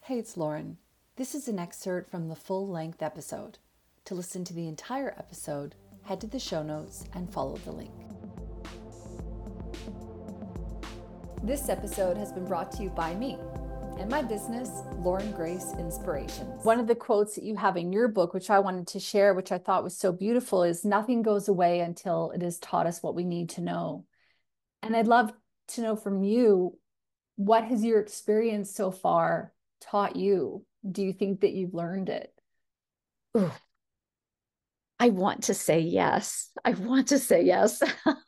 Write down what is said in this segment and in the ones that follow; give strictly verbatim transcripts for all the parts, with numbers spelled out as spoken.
Hey, it's Lauren. This is an excerpt from the full-length episode. To listen to the entire episode, head to the show notes and follow the link. This episode has been brought to you by me and my business, Lauren Grace Inspirations. One of the quotes that you have in your book, which I wanted to share, which I thought was so beautiful, is nothing goes away until it has taught us what we need to know. And I'd love to know from you, what has your experience so far taught you? Do you think that you've learned it? Ooh, I want to say yes. I want to say yes.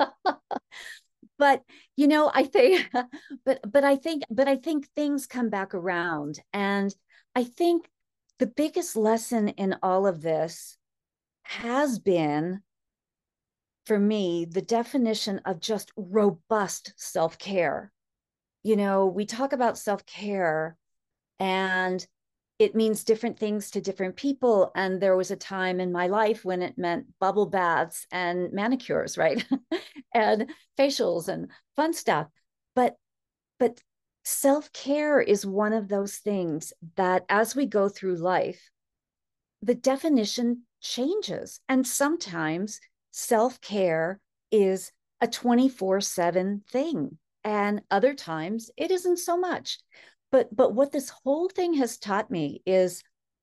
But you know, I think but but I think but I think things come back around. And I think the biggest lesson in all of this has been, for me, the definition of just robust self-care. You know, we talk about self-care and it means different things to different people. And there was a time in my life when it meant bubble baths and manicures, right? And facials and fun stuff. But but self-care is one of those things that as we go through life, the definition changes. And sometimes self-care is a twenty-four seven thing. And other times it isn't so much. But but what this whole thing has taught me is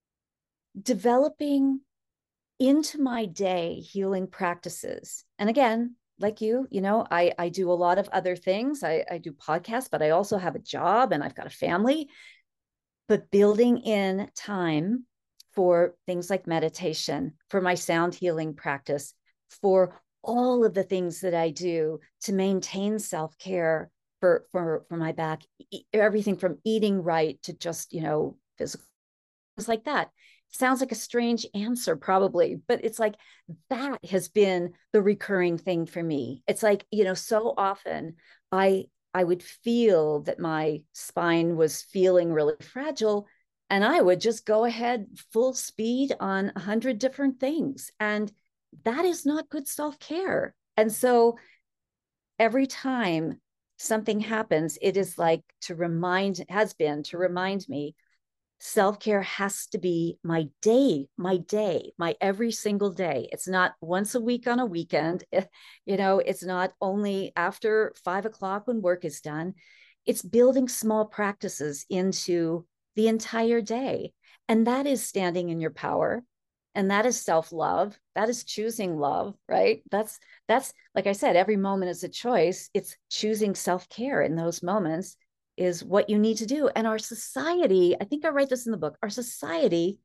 developing into my day healing practices. And again, like you, you know, I, I do a lot of other things. I, I do podcasts, but I also have a job and I've got a family. But building in time for things like meditation, for my sound healing practice, for all of the things that I do to maintain self-care for, for, for my back, everything from eating right to just, you know, physical, things like that. Sounds like a strange answer, probably, but it's like that has been the recurring thing for me. It's like, you know, so often I I would feel that my spine was feeling really fragile, and I would just go ahead full speed on a hundred different things. And that is not good self-care. And so every time something happens, it is like to remind, has been to remind me, self-care has to be my day, my day, my every single day. It's not once a week on a weekend. You know, it's not only after five o'clock when work is done. It's building small practices into the entire day. And that is standing in your power. And that is self-love. That is choosing love, right? That's, that's, like I said, every moment is a choice. It's choosing self-care in those moments is what you need to do. And our society, I think I write this in the book, our society,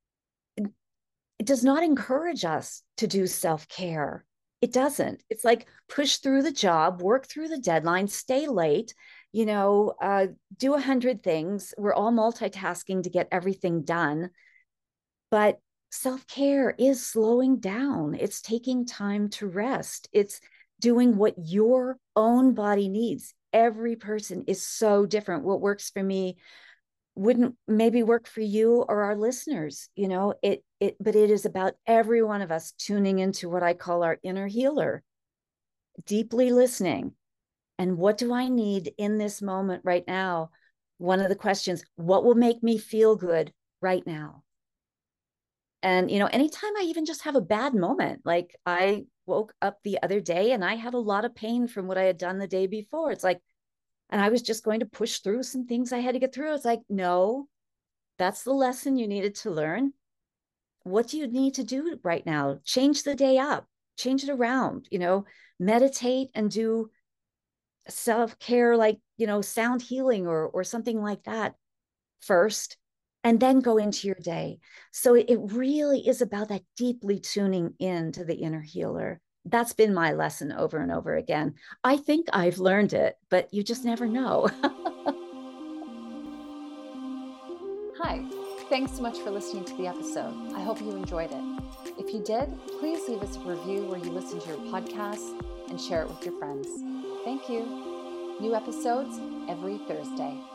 it does not encourage us to do self-care. It doesn't. It's like push through the job, work through the deadline, stay late, you know, uh, do a hundred things. We're all multitasking to get everything done. But self-care is slowing down. It's taking time to rest. It's doing what your own body needs. Every person is so different. What works for me wouldn't maybe work for you or our listeners. You know, it it but it is about every one of us tuning into what I call our inner healer, deeply listening. And what do I need in this moment right now? One of the questions, what will make me feel good right now? And, you know, anytime I even just have a bad moment, like I woke up the other day and I had a lot of pain from what I had done the day before. It's like, and I was just going to push through some things I had to get through. It's like, no, that's the lesson you needed to learn. What do you need to do right now? Change the day up, change it around, you know, meditate and do self-care, like, you know, sound healing or, or something like that first, and then go into your day. So it really is about that deeply tuning in to the inner healer. That's been my lesson over and over again. I think I've learned it, but you just never know. Hi, thanks so much for listening to the episode. I hope you enjoyed it. If you did, please leave us a review where you listen to your podcast and share it with your friends. Thank you. New episodes every Thursday.